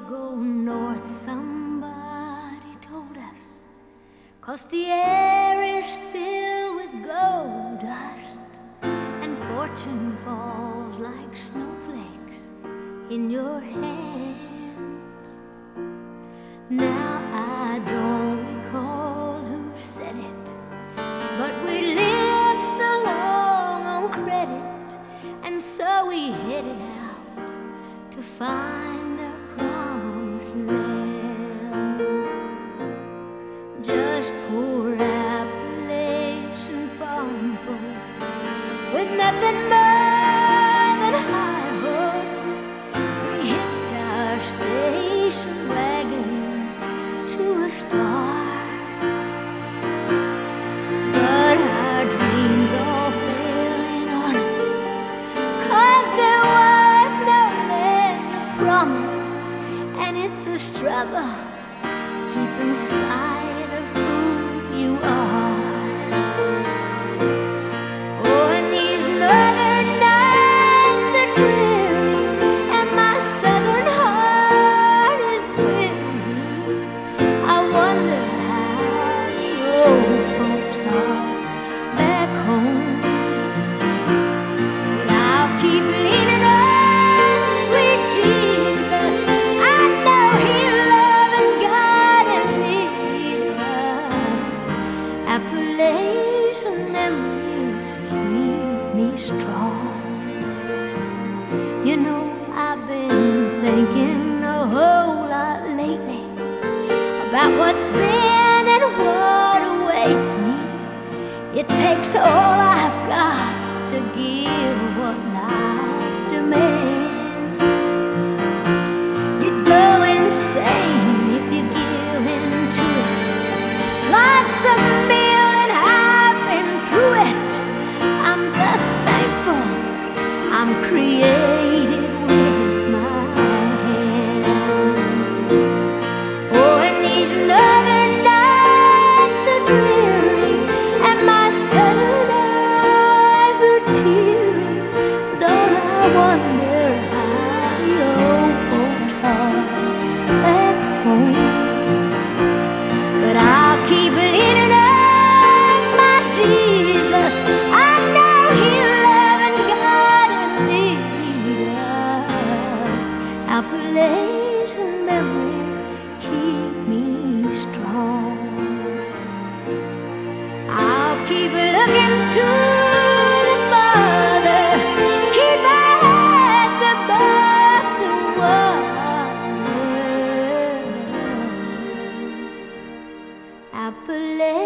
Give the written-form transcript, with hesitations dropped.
go north, somebody told us, 'cause the air is filled with gold dust, and fortune falls like snowflakes in your hands. Now I don't recall who said it, but we live so long on credit, and so we headed out to find a promised land. Just poor Appalachian farm folk with nothing more than high hopes. We hitched our station wagon to a star, but our dreams all fell in on us, 'cause there was no land to promise, and it's a struggle keeping sight of who you are. Oh, and these northern nights are dreary, and my southern heart is weary. I wonder how the old folks are back home. But I'll keep leaning on sweet Jesus. I know He'll love and guide and lead us. Appalachian memories keep me strong. You know, I've been thinking a whole lot lately about what's been and what awaits me. It takes all I've got to give what life demands. You'd go insane if you give in to it. Life's a meal and I've been through it. I'm just thankful I'm created with my hands. Oh, and these northern nights are dreary, and my southern eyes are teary. Don't I wonder how the old folks are back home? But I'll keep leaning on my Jesus. I know He'll love and guide and lead us. Appalachian memories keep me strong. I'll keep looking to the Father, keep our heads above the water. Appalachian